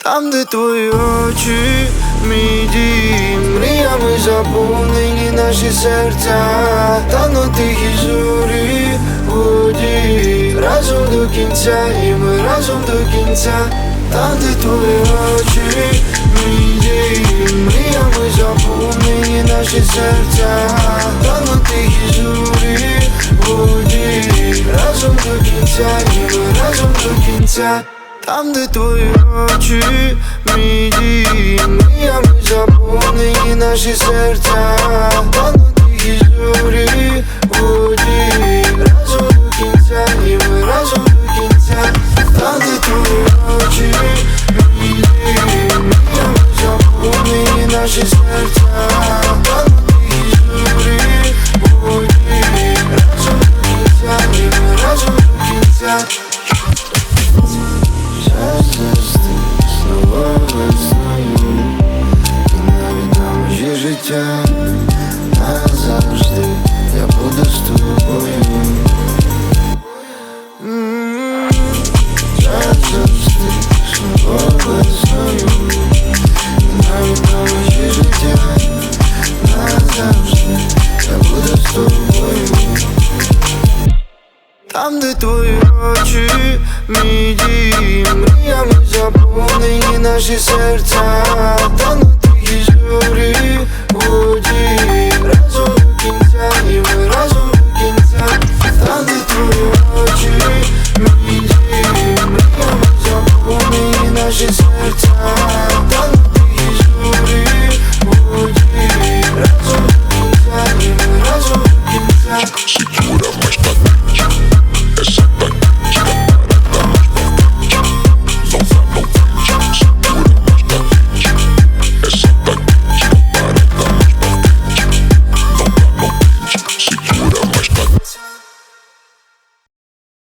Там, де твої очі, мій дім, мріями заповнені наші серця, там на тихі зорі у воді, разом до кінця, і ми разом до кінця. Там, де твої очі, мій дім, мріями заповнені наші серця, там на тихі зорі у воді, разом до кінця, і ми разом до кінця. Там, де твої очі, мій дім, мріями заповнені наші серця, там на тихі зорі у воді, разом до кінця, і ми разом до кінця. Там, де твої очі, мій дім, мріями заповнені наші серця, там на тихі зорі у воді, разом до кінця, і ми разом до кінця. Снова весною, і навіть на межі життя назавжди я буду з тобою. Завжди, снова весною, і навіть на межі життя назавжди я буду з тобою. Там, де твої очі, мій дім, мріями заповнені наші серця, там